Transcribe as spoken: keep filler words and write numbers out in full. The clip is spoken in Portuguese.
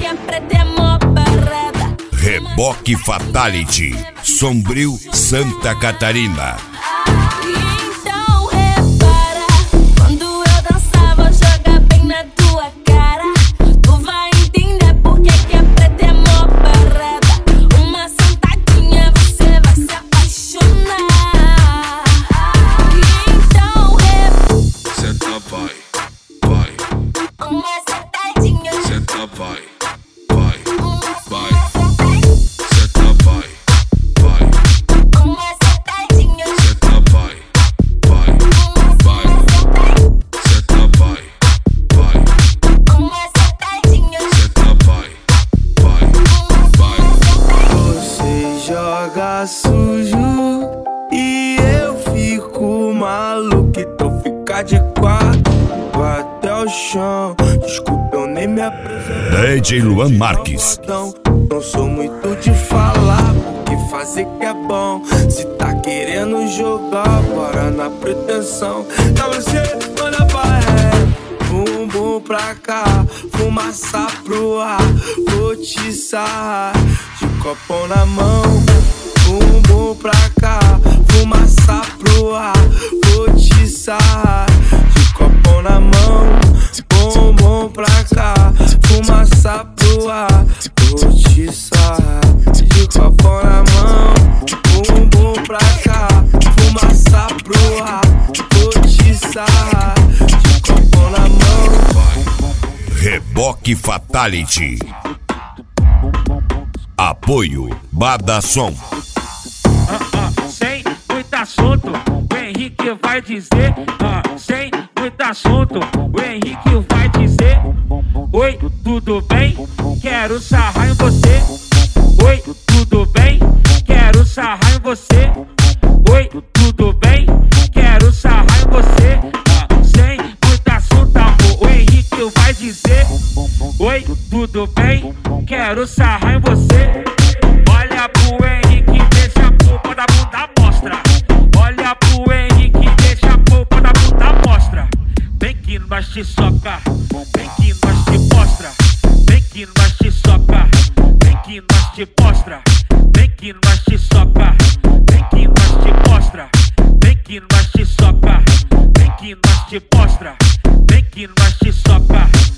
é preta é mó parada. Reboque Fatality, Sombrio, Santa Catarina. Então repara, quando eu dançar vou jogar bem na tua cara. Tu vai entender por que que é preta é mó parada. Uma sentadinha você vai se apaixonar. Então repara, senta vai, vai. uma sentadinha, Senta vai, vai, vai. Senta vai, vai. uma sentadinha, Senta vai, vai, vai. Senta vai, vai. uma sentadinha. Senta vai, vai, vai. Você joga sujo e eu fico maluco. Então fica de quatro, vai até o chão. Desculpa, eu nem me apresento. D J Luan Marques. Não sou muito de falar, porque fazer que é bom. Se tá querendo jogar, bora na pretensão. Dá você, manda pra ré, bumbum pra cá, fumaça pro ar. Vou te sarrar, de copão na mão. Bumbum pra cá, fumaça pro ar. Vou te sarrar, de copão na mão. Bumbum pra cá, fumaça pro ar. Vou te sarrar, de copão na mão. Bumbum pra cá, fumaça pro ar. Vou te sarrar, de copão na mão. Reboque Fatality. Apoio Badasom. Ah, ah, sem muito assunto, o Henrique vai dizer. Ah, sem muito assunto, o Henrique vai dizer. Oi, tudo bem? Quero sarrar em você. Oi, tudo bem? Quero sarrar em você. Oi, tudo bem? Quero sarrar em você. Ah, sem muito assunto, amor, o Henrique vai dizer. Oi, tudo bem? Quero sarrar em você. Olha pro Henrique, deixa a polpa da bunda mostra. Olha pro Henrique, deixa a polpa da bunda mostra. Vem que nós te soca, vem que nós te mostra. Vem que nós te soca, vem que nós te mostra. Vem que nós te soca, vem que nós te mostra. Vem que nós te soca, vem que nós te mostra. Vem que nós te soca.